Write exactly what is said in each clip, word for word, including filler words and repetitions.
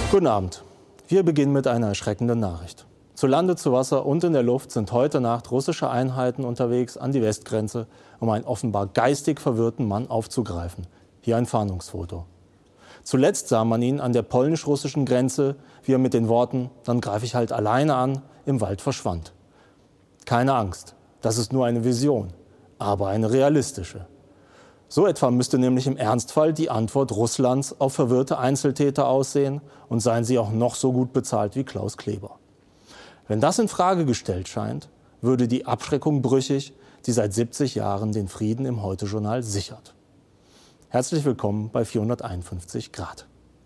Guten Abend. Wir beginnen mit einer erschreckenden Nachricht. Zu Lande, zu Wasser und in der Luft sind heute Nacht russische Einheiten unterwegs an die Westgrenze, um einen offenbar geistig verwirrten Mann aufzugreifen. Hier ein Fahndungsfoto. Zuletzt sah man ihn an der polnisch-russischen Grenze, wie er mit den Worten „Dann greife ich halt alleine an" im Wald verschwand. Keine Angst, das ist nur eine Vision, aber eine realistische. So etwa müsste nämlich im Ernstfall die Antwort Russlands auf verwirrte Einzeltäter aussehen, und seien sie auch noch so gut bezahlt wie Klaus Kleber. Wenn das in Frage gestellt scheint, würde die Abschreckung brüchig, die seit siebzig Jahren den Frieden im Heute-Journal sichert. Herzlich willkommen bei vierhunderteinundfünfzig Grad.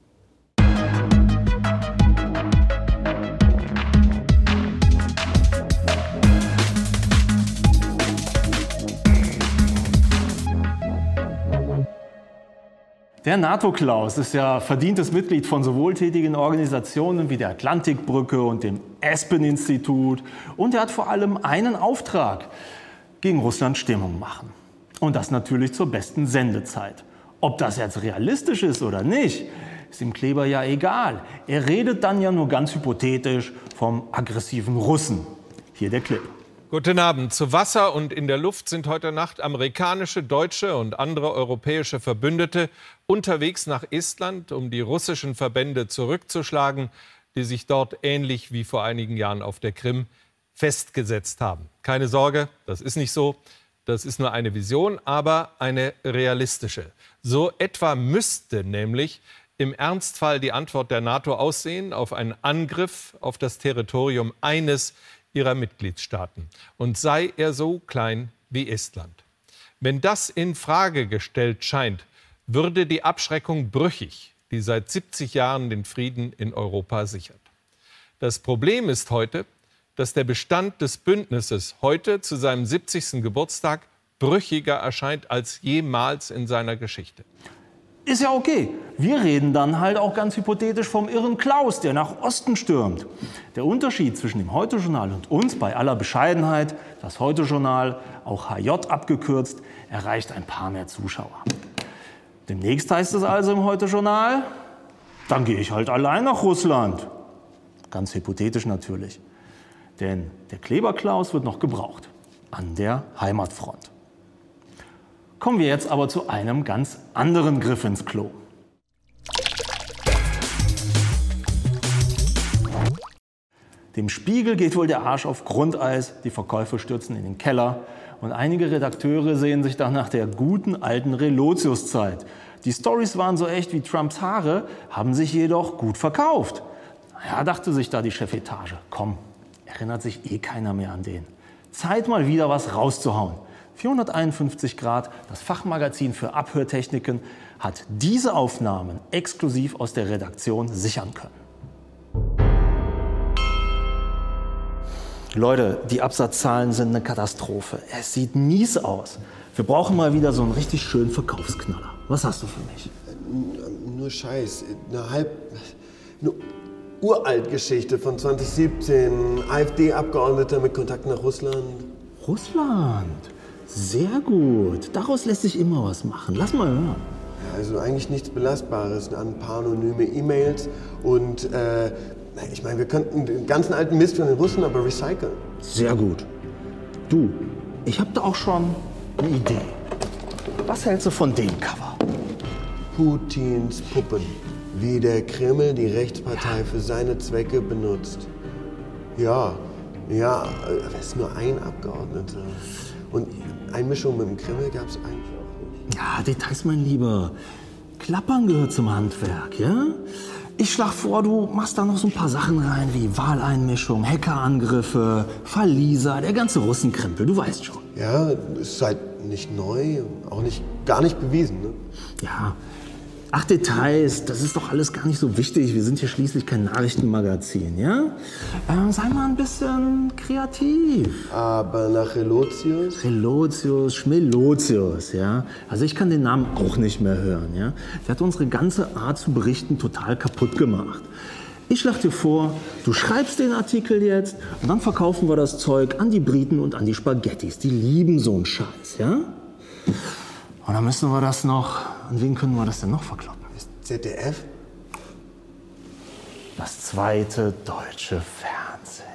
Der NATO-Klaus ist ja verdientes Mitglied von so wohltätigen Organisationen wie der Atlantikbrücke und dem Aspen-Institut. Und er hat vor allem einen Auftrag: gegen Russland Stimmung machen. Und das natürlich zur besten Sendezeit. Ob das jetzt realistisch ist oder nicht, ist dem Kleber ja egal. Er redet dann ja nur ganz hypothetisch vom aggressiven Russen. Hier der Clip. Guten Abend. Zu Wasser und in der Luft sind heute Nacht amerikanische, deutsche und andere europäische Verbündete unterwegs nach Estland, um die russischen Verbände zurückzuschlagen, die sich dort ähnlich wie vor einigen Jahren auf der Krim festgesetzt haben. Keine Sorge, das ist nicht so. Das ist nur eine Vision, aber eine realistische. So etwa müsste nämlich im Ernstfall die Antwort der NATO aussehen auf einen Angriff auf das Territorium eines ihrer Mitgliedstaaten, und sei er so klein wie Estland. Wenn das in Frage gestellt scheint, würde die Abschreckung brüchig, die seit siebzig Jahren den Frieden in Europa sichert. Das Problem ist heute, dass der Bestand des Bündnisses heute zu seinem siebzigsten Geburtstag brüchiger erscheint als jemals in seiner Geschichte. Ist ja okay. Wir reden dann halt auch ganz hypothetisch vom irren Klaus, der nach Osten stürmt. Der Unterschied zwischen dem Heute-Journal und uns, bei aller Bescheidenheit: das Heute-Journal, auch H J abgekürzt, erreicht ein paar mehr Zuschauer. Demnächst heißt es also im Heute-Journal: dann gehe ich halt allein nach Russland. Ganz hypothetisch natürlich. Denn der Kleber-Klaus wird noch gebraucht. An der Heimatfront. Kommen wir jetzt aber zu einem ganz anderen Griff ins Klo. Dem Spiegel geht wohl der Arsch auf Grundeis, die Verkäufe stürzen in den Keller und einige Redakteure sehen sich dann nach der guten alten Relotius-Zeit. Die Storys waren so echt wie Trumps Haare, haben sich jedoch gut verkauft. Naja, dachte sich da die Chefetage, komm, erinnert sich eh keiner mehr an den. Zeit mal wieder was rauszuhauen. vierhunderteinundfünfzig Grad, das Fachmagazin für Abhörtechniken, hat diese Aufnahmen exklusiv aus der Redaktion sichern können. Leute, die Absatzzahlen sind eine Katastrophe. Es sieht mies aus. Wir brauchen mal wieder so einen richtig schönen Verkaufsknaller. Was hast du für mich? Nur Scheiß. Eine halb... Eine Uraltgeschichte von zwanzig siebzehn. AfD-Abgeordneter mit Kontakt nach Russland. Russland? Sehr gut. Daraus lässt sich immer was machen. Lass mal hören. Ja, also eigentlich nichts Belastbares. Ein paar anonyme E-Mails und... Äh, ich meine, wir könnten den ganzen alten Mist von den Russen aber recyceln. Sehr gut. Du, ich habe da auch schon eine Idee. Was hältst du von dem Cover? Putins Puppen. Wie der Kreml die Rechtspartei für seine Zwecke benutzt. Ja, ja, aber es ist nur ein Abgeordneter. Und Einmischung mit dem Kreml gab es eigentlich auch nicht. Ja, Details, mein Lieber. Klappern gehört zum Handwerk, ja? Ich schlage vor, du machst da noch so ein paar Sachen rein, wie Wahleinmischung, Hackerangriffe, Fall Lisa, der ganze Russenkrempel, du weißt schon. Ja, ist halt nicht neu, auch nicht, gar nicht bewiesen, ne? Ja, ach Details, das ist doch alles gar nicht so wichtig. Wir sind hier schließlich kein Nachrichtenmagazin, ja? Ähm, sei mal ein bisschen kreativ. Aber nach Relotius? Relotius, Schmelotius, ja? Also ich kann den Namen auch nicht mehr hören, ja? Der hat unsere ganze Art zu berichten total kaputt gemacht. Ich schlage dir vor, du schreibst den Artikel jetzt und dann verkaufen wir das Zeug an die Briten und an die Spaghettis. Die lieben so einen Scheiß, ja? Und dann müssen wir das noch, an wen können wir das denn noch verkloppen? Z D F? das zweite deutsche Fernsehen.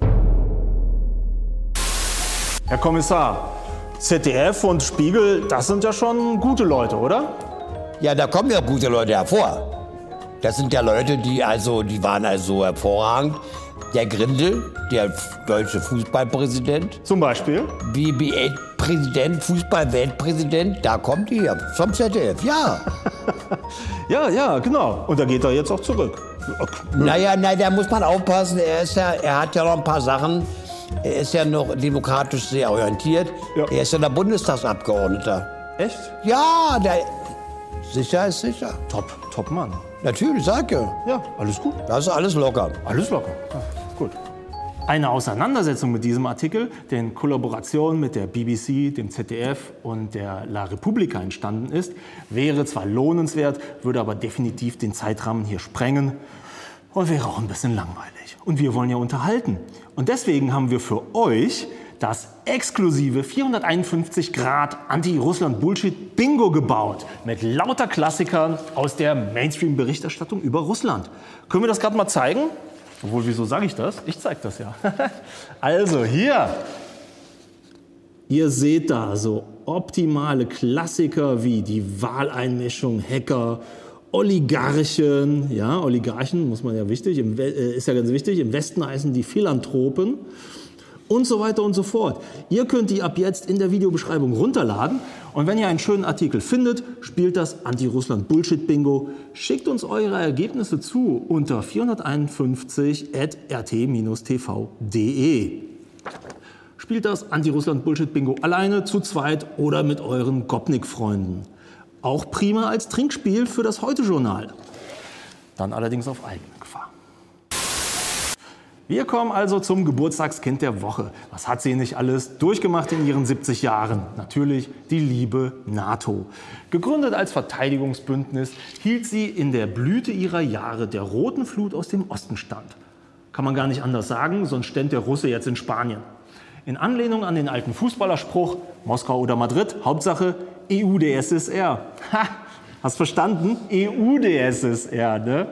Herr Kommissar, Z D F und Spiegel, das sind ja schon gute Leute, oder? Ja, da kommen ja gute Leute hervor. Das sind ja Leute, die also, die waren also hervorragend. Der Grindel, der deutsche Fußballpräsident. Zum Beispiel? B B A-Präsident, Fußball-Weltpräsident, da kommt die ja vom Z D F, ja. Ja, ja, genau. Und da geht er jetzt auch zurück. Naja, na, da muss man aufpassen. Er, ist ja, er hat ja noch ein paar Sachen. Er ist ja noch demokratisch sehr orientiert. Ja. Er ist ja der Bundestagsabgeordneter. Echt? Ja, der, sicher ist sicher. Top, top Mann. Natürlich, sag ja. Ja, alles gut. Das ist alles locker. Alles locker. Ja, gut. Eine Auseinandersetzung mit diesem Artikel, der in Kollaboration mit der B B C, dem Z D F und der La Repubblica entstanden ist, wäre zwar lohnenswert, würde aber definitiv den Zeitrahmen hier sprengen und wäre auch ein bisschen langweilig. Und wir wollen ja unterhalten. Und deswegen haben wir für euch das exklusive vierhunderteinundfünfzig Grad Anti-Russland-Bullshit-Bingo gebaut. Mit lauter Klassikern aus der Mainstream-Berichterstattung über Russland. Können wir das gerade mal zeigen? Obwohl, wieso sage ich das? Ich zeige das ja. Also hier. Ihr seht da so optimale Klassiker wie die Wahleinmischung, Hacker, Oligarchen. Ja, Oligarchen muss man ja wichtig, im, äh, ist ja ganz wichtig. Im Westen heißen die Philanthropen. Und so weiter und so fort. Ihr könnt die ab jetzt in der Videobeschreibung runterladen. Und wenn ihr einen schönen Artikel findet, spielt das Anti-Russland-Bullshit-Bingo. Schickt uns eure Ergebnisse zu unter vierhunderteinundfünfzig at r t t v punkt d e. Spielt das Anti-Russland-Bullshit-Bingo alleine, zu zweit oder mit euren Gopnik-Freunden. Auch prima als Trinkspiel für das Heute-Journal. Dann allerdings auf eigene Gefahr. Wir kommen also zum Geburtstagskind der Woche. Was hat sie nicht alles durchgemacht in ihren siebzig Jahren? Natürlich die liebe NATO. Gegründet als Verteidigungsbündnis hielt sie in der Blüte ihrer Jahre der roten Flut aus dem Osten stand. Kann man gar nicht anders sagen, sonst ständ der Russe jetzt in Spanien. In Anlehnung an den alten Fußballerspruch, Moskau oder Madrid, Hauptsache E U D S S R. Ha, hast verstanden? E U D S S R, ne?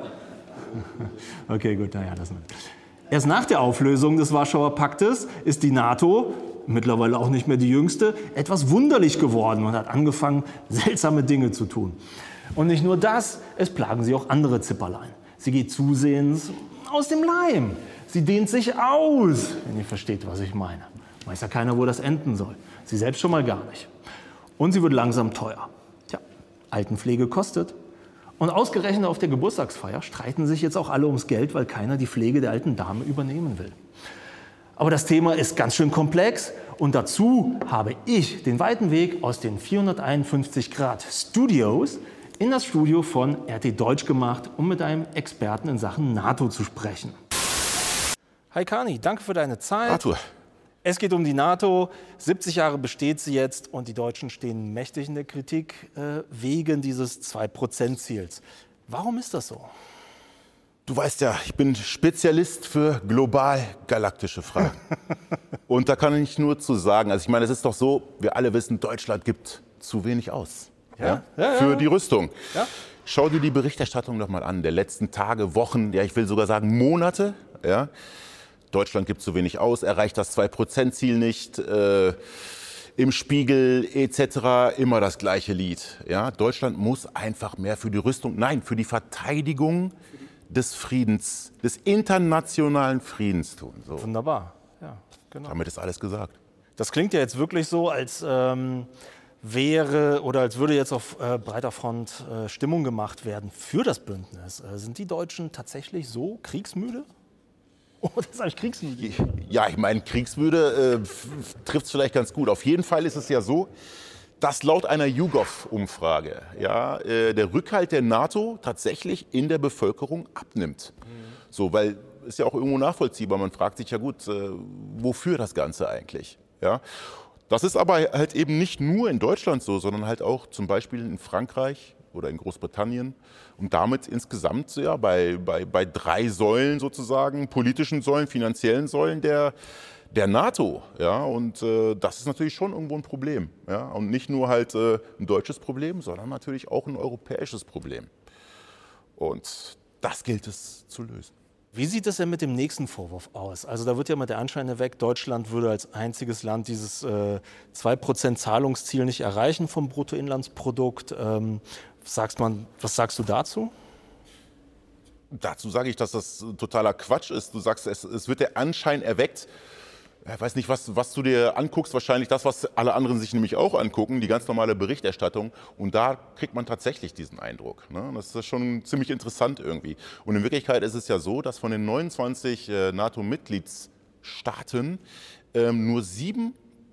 Okay, gut, naja, das nicht. Erst nach der Auflösung des Warschauer Paktes ist die NATO, mittlerweile auch nicht mehr die jüngste, etwas wunderlich geworden und hat angefangen, seltsame Dinge zu tun. Und nicht nur das, es plagen sie auch andere Zipperlein. Sie geht zusehends aus dem Leim. Sie dehnt sich aus, wenn ihr versteht, was ich meine. Weiß ja keiner, wo das enden soll. Sie selbst schon mal gar nicht. Und sie wird langsam teuer. Tja, Altenpflege kostet. Und ausgerechnet auf der Geburtstagsfeier streiten sich jetzt auch alle ums Geld, weil keiner die Pflege der alten Dame übernehmen will. Aber das Thema ist ganz schön komplex und dazu habe ich den weiten Weg aus den vierhunderteinundfünfzig Grad Studios in das Studio von R T Deutsch gemacht, um mit einem Experten in Sachen NATO zu sprechen. Hi Kani, danke für deine Zeit. Arthur. Es geht um die NATO. siebzig Jahre besteht sie jetzt und die Deutschen stehen mächtig in der Kritik äh, wegen dieses zwei Prozent Ziels. Warum ist das so? Du weißt ja, ich bin Spezialist für global-galaktische Fragen. Und da kann ich nur zu sagen, also ich meine, es ist doch so, wir alle wissen, Deutschland gibt zu wenig aus. Ja? Ja? Ja, ja. Für die Rüstung. Ja? Schau dir die Berichterstattung doch mal an, der letzten Tage, Wochen, ja ich will sogar sagen Monate. Ja? Deutschland gibt zu wenig aus, erreicht das zwei Prozent Ziel nicht, äh, im Spiegel et cetera immer das gleiche Lied. Ja? Deutschland muss einfach mehr für die Rüstung, nein, für die Verteidigung des Friedens, des internationalen Friedens tun. So. Wunderbar, ja, genau. Damit ist alles gesagt. Das klingt ja jetzt wirklich so, als ähm, wäre oder als würde jetzt auf äh, breiter Front äh, Stimmung gemacht werden für das Bündnis. Äh, sind die Deutschen tatsächlich so kriegsmüde? Oh, das ist eigentlich kriegsmüde. Ja, ich meine, kriegsmüde äh, trifft es vielleicht ganz gut. Auf jeden Fall ist es ja so, dass laut einer YouGov-Umfrage ja, äh, der Rückhalt der NATO tatsächlich in der Bevölkerung abnimmt. Mhm. So, weil ist ja auch irgendwo nachvollziehbar. Man fragt sich ja gut, äh, wofür das Ganze eigentlich? Ja? Das ist aber halt eben nicht nur in Deutschland so, sondern halt auch zum Beispiel in Frankreich oder in Großbritannien und damit insgesamt ja, bei, bei, bei drei Säulen sozusagen, politischen Säulen, finanziellen Säulen der, der NATO. Ja? Und äh, das ist natürlich schon irgendwo ein Problem. Ja? Und nicht nur halt äh, ein deutsches Problem, sondern natürlich auch ein europäisches Problem. Und das gilt es zu lösen. Wie sieht es denn mit dem nächsten Vorwurf aus? Also da wird ja mal der Anschein erweckt, Deutschland würde als einziges Land dieses äh, zwei Prozent Zahlungsziel nicht erreichen vom Bruttoinlandsprodukt. Ähm, was, sagst man, was sagst du dazu? Dazu sage ich, dass das totaler Quatsch ist. Du sagst, es, es wird der Anschein erweckt. Ich weiß nicht, was, was du dir anguckst, wahrscheinlich das, was alle anderen sich nämlich auch angucken, die ganz normale Berichterstattung. Und da kriegt man tatsächlich diesen Eindruck. Ne? Das ist schon ziemlich interessant irgendwie. Und in Wirklichkeit ist es ja so, dass von den neunundzwanzig äh, NATO-Mitgliedstaaten ähm, nur sieben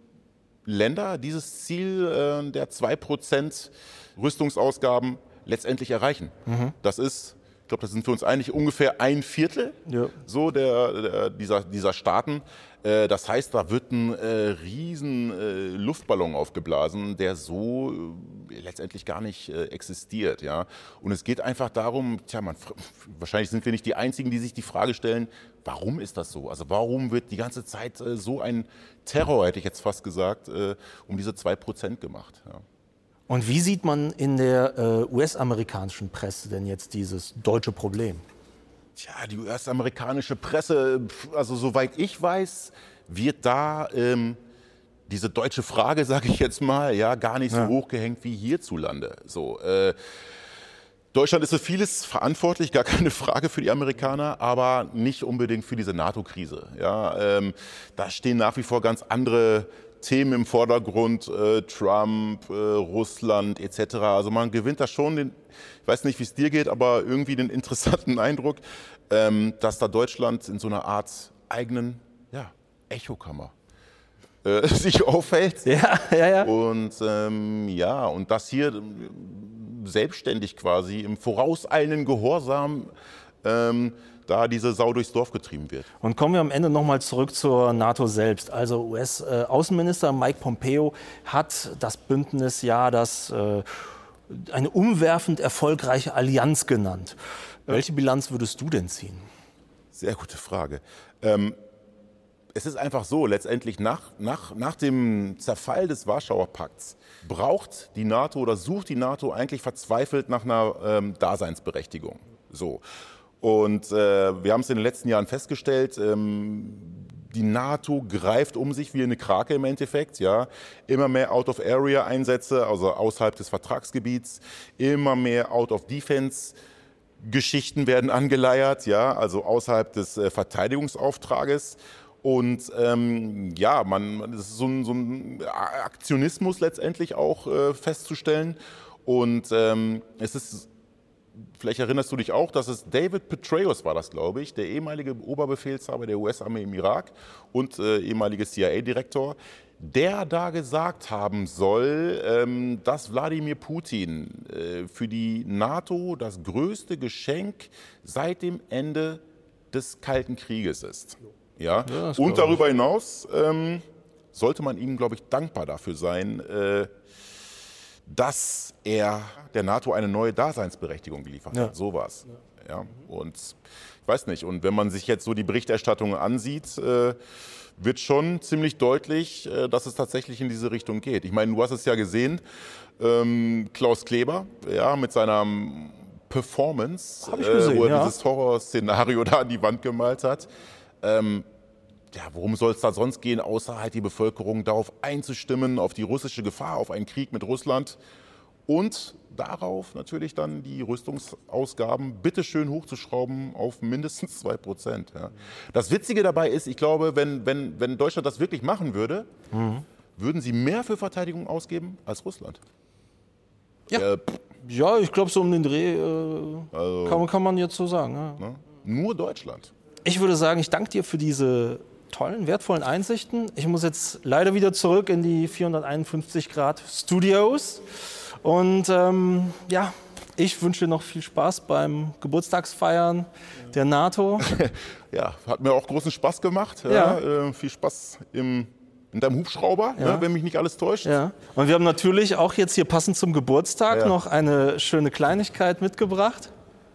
Länder dieses Ziel äh, der zwei Prozent Rüstungsausgaben letztendlich erreichen. Mhm. Das ist... Ich glaube, das sind für uns eigentlich ungefähr ein Viertel ja. so der, der, dieser, dieser Staaten. Äh, das heißt, da wird ein äh, riesen äh, Luftballon aufgeblasen, der so äh, letztendlich gar nicht äh, existiert. Ja? Und es geht einfach darum, tja, man, wahrscheinlich sind wir nicht die Einzigen, die sich die Frage stellen, warum ist das so? Also warum wird die ganze Zeit äh, so ein Terror, hätte ich jetzt fast gesagt, äh, um diese zwei Prozent gemacht? Ja. Und wie sieht man in der äh, U S-amerikanischen Presse denn jetzt dieses deutsche Problem? Tja, die U S-amerikanische Presse, also soweit ich weiß, wird da ähm, diese deutsche Frage, sage ich jetzt mal, ja, gar nicht so ja. hochgehängt wie hierzulande. So, äh, Deutschland ist für vieles verantwortlich, gar keine Frage für die Amerikaner, aber nicht unbedingt für diese NATO-Krise. Ja, ähm, da stehen nach wie vor ganz andere Themen im Vordergrund, äh, Trump, äh, Russland et cetera. Also man gewinnt da schon, den, ich weiß nicht, wie es dir geht, aber irgendwie den interessanten Eindruck, ähm, dass da Deutschland in so einer Art eigenen ja, Echokammer äh, sich aufhält. Ja, ja, ja. Und ähm, ja, und das hier selbstständig quasi im vorauseilenden Gehorsam ähm, da diese Sau durchs Dorf getrieben wird. Und kommen wir am Ende nochmal zurück zur NATO selbst. Also U S-Außenminister Mike Pompeo hat das Bündnis ja das, äh, eine umwerfend erfolgreiche Allianz genannt. Welche Bilanz würdest du denn ziehen? Sehr gute Frage. Ähm, es ist einfach so, letztendlich nach, nach, nach dem Zerfall des Warschauer Pakts braucht die NATO oder sucht die NATO eigentlich verzweifelt nach einer ähm, Daseinsberechtigung. So. Und äh, wir haben es in den letzten Jahren festgestellt, ähm, die NATO greift um sich wie eine Krake im Endeffekt. Ja? Immer mehr Out-of-Area-Einsätze, also außerhalb des Vertragsgebiets, immer mehr Out-of-Defense-Geschichten werden angeleiert, ja? Also außerhalb des äh, Verteidigungsauftrages. Und ähm, ja, man, das ist so ein, so ein Aktionismus letztendlich auch äh, festzustellen. Und ähm, es ist... Vielleicht erinnerst du dich auch, dass es David Petraeus war, das glaube ich, der ehemalige Oberbefehlshaber der U S-Armee im Irak und äh, ehemalige C I A-Direktor, der da gesagt haben soll, ähm, dass Wladimir Putin äh, für die NATO das größte Geschenk seit dem Ende des Kalten Krieges ist. Ja? Ja, und darüber hinaus ähm, sollte man ihm, glaube ich, dankbar dafür sein, äh, dass er der NATO eine neue Daseinsberechtigung geliefert hat. Ja. So war es. Ja. Und ich weiß nicht, und wenn man sich jetzt so die Berichterstattung ansieht, äh, wird schon ziemlich deutlich, äh, dass es tatsächlich in diese Richtung geht. Ich meine, du hast es ja gesehen, ähm, Klaus Kleber, ja, mit seiner Performance, Hab ich gesehen, äh, wo er ja. dieses Horrorszenario da an die Wand gemalt hat. Ähm, Ja, worum soll es da sonst gehen, außer halt die Bevölkerung darauf einzustimmen, auf die russische Gefahr, auf einen Krieg mit Russland und darauf natürlich dann die Rüstungsausgaben bitteschön hochzuschrauben auf mindestens zwei Prozent. Ja. Das Witzige dabei ist, ich glaube, wenn, wenn, wenn Deutschland das wirklich machen würde, mhm. würden sie mehr für Verteidigung ausgeben als Russland. Ja, äh, ja ich glaube, so um den Dreh äh, also, kann, kann man jetzt so sagen. Ja. Ne? Nur Deutschland. Ich würde sagen, ich danke dir für diese tollen, wertvollen Einsichten. Ich muss jetzt leider wieder zurück in die vierhunderteinundfünfzig Grad Studios. Und ähm, ja, ich wünsche dir noch viel Spaß beim Geburtstagsfeiern der NATO. Ja, hat mir auch großen Spaß gemacht. Ja. Ja, äh, viel Spaß im, in deinem Hubschrauber, ja. ne, wenn mich nicht alles täuscht. Ja. Und wir haben natürlich auch jetzt hier passend zum Geburtstag ja. noch eine schöne Kleinigkeit mitgebracht.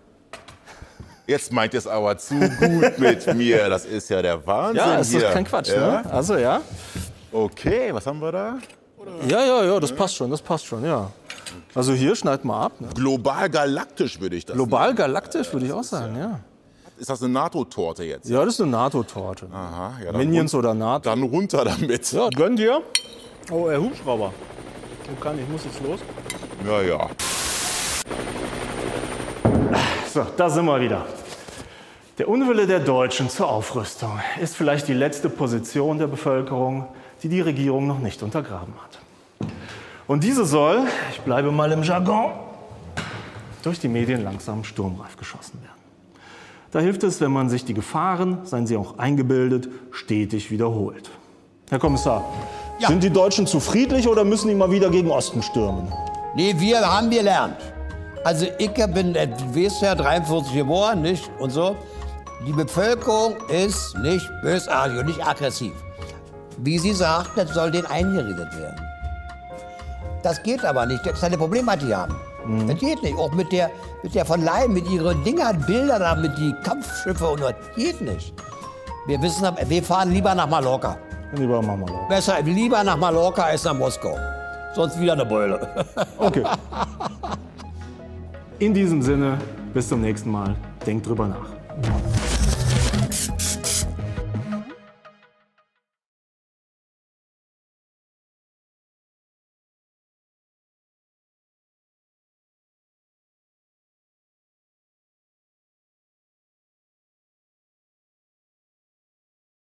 Jetzt meint es aber zu gut mit mir. Das ist ja der Wahnsinn. Ja, ist hier. doch kein Quatsch. Ja. Ne? Also ja. Okay, was haben wir da? Ja, ja, ja, das passt schon, das passt schon, ja. Also hier schneid mal ab. Ne? Global galaktisch würde ich das Global galaktisch würde ich auch sagen, ja. nennen. Ist das eine NATO-Torte jetzt? Ja, das ist eine NATO-Torte. Aha, ja, dann Minions run- oder NATO. Dann runter damit. Ja, gönn dir. Oh, der Hubschrauber. Oh, kann, ich muss jetzt los. Ja, ja. So, da sind wir wieder. Der Unwille der Deutschen zur Aufrüstung ist vielleicht die letzte Position der Bevölkerung, die die Regierung noch nicht untergraben hat. Und diese soll, ich bleibe mal im Jargon, durch die Medien langsam sturmreif geschossen werden. Da hilft es, wenn man sich die Gefahren, seien sie auch eingebildet, stetig wiederholt. Herr Kommissar, Ja. sind die Deutschen zu friedlich oder müssen die mal wieder gegen Osten stürmen? Nee, wir haben gelernt. Also ich bin, äh, du weißt ja, dreiundvierzig geboren, nicht? Und so. Die Bevölkerung ist nicht bösartig und nicht aggressiv. Wie sie sagt, das soll denen eingeredet werden. Das geht aber nicht. Das ist eine Probleme, die haben. Mhm. Das geht nicht. Auch mit der, mit der von Leyen, mit ihren Dingern, Bildern, da, mit die Kampfschiffe und das geht nicht. Wir wissen, wir fahren lieber nach Mallorca. Lieber machen wir mal. Besser, lieber nach Mallorca als nach Moskau. Sonst wieder eine Beule. Okay. In diesem Sinne, bis zum nächsten Mal. Denkt drüber nach.